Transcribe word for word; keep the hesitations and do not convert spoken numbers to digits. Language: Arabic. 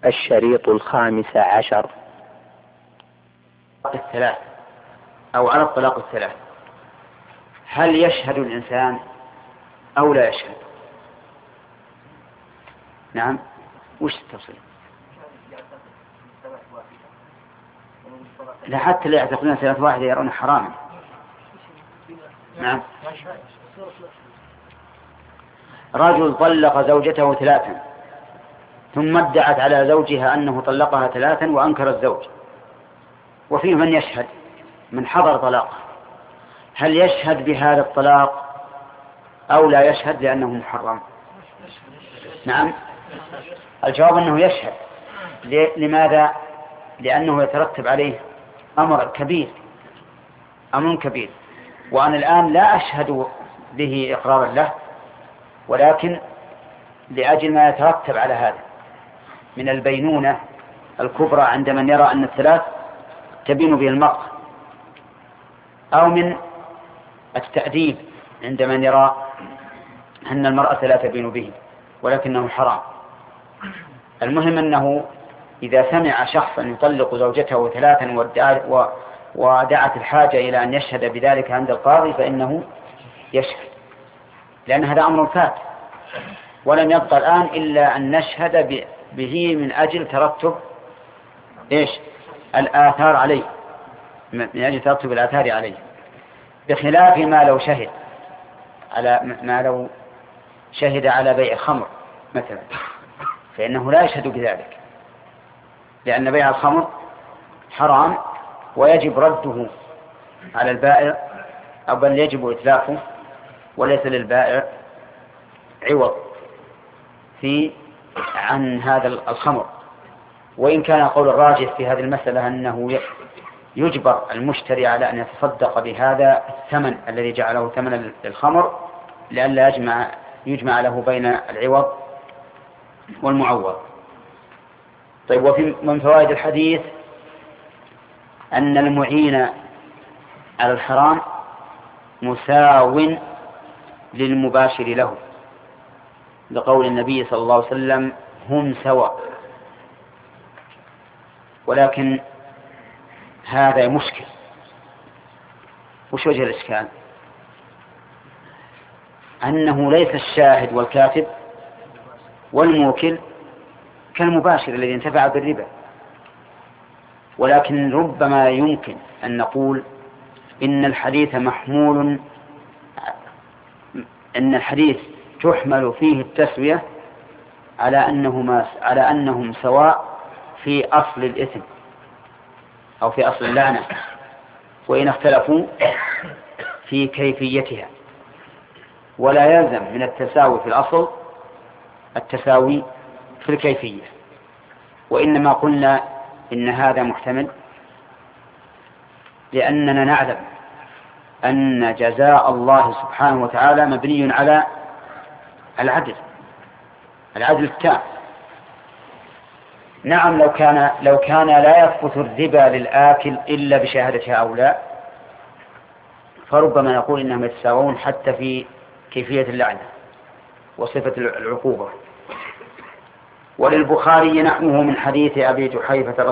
الشريط الخامس عشر. الثلاث أو على الطلاق الثلاث، هل يشهد الإنسان أو لا يشهد؟ نعم، وش التفصيل؟ لا، حتى اللي يعتقدون ثلاث واحدة يرون حراما. نعم، رجل طلق زوجته ثلاثا ثم ادعت على زوجها أنه طلقها ثلاثا وأنكر الزوج، وفيه من يشهد من حضر طلاقه، هل يشهد بهذا الطلاق أو لا يشهد لأنه محرم؟ نعم، الجواب أنه يشهد. لماذا؟ لأنه يترتب عليه أمر كبير، أمر كبير، وأنا الآن لا أشهد به إقرارا له، ولكن لأجل ما يترتب على هذا من البينونة الكبرى عند من يرى أن الثلاث تبين به المرأة، أو من التأديب عند من يرى أن المرأة لا تبين به ولكنه حرام. المهم أنه إذا سمع شخصا يطلق زوجته ثلاثا ودعت الحاجة إلى أن يشهد بذلك عند القاضي فإنه يشهد، لأن هذا أمر فات، ولم يبقى الآن إلا أن نشهد به من أجل ترتب إيش الآثار عليه، من أجل ترتب الآثار عليه، بخلاف ما لو شهد على ما لو شهد على بيع الخمر مثلا، فإنه لا يشهد بذلك، لأن بيع الخمر حرام ويجب رده على البائع، أو بل يجب إتلافه، وليس للبائع عوض في عن هذا الخمر. وإن كان قول الراجح في هذه المسألة أنه يجبر المشتري على أن يتصدق بهذا الثمن الذي جعله ثمن الخمر لئلا يجمع يجمع له بين العوض والمعوض. طيب، وفي من فوائد الحديث أن المعين على الحرام مساو للمباشر له، لقول النبي صلى الله عليه وسلم هم سواء. ولكن هذا مشكل. وش وجه الإشكال؟ أنه ليس الشاهد والكاتب والموكل كالمباشر الذي انتفع بالربا، ولكن ربما يمكن أن نقول إن الحديث محمول إن الحديث تحمل فيه التسوية على أنهما على أنهم سواء في أصل الإثم أو في أصل اللعنة، وإن اختلفوا في كيفيتها، ولا يلزم من التساوي في الأصل التساوي في الكيفية. وإنما قلنا إن هذا محتمل لأننا نعلم أن جزاء الله سبحانه وتعالى مبني على العدل العدل التام. نعم، لو كان لو كان لا يثبت الربا للآكل إلا بشهادة هؤلاء فربما نقول إنهم يتساوون حتى في كيفية اللعنة وصفة العقوبة. وللبخاري نحوه من حديث أبي جحيفة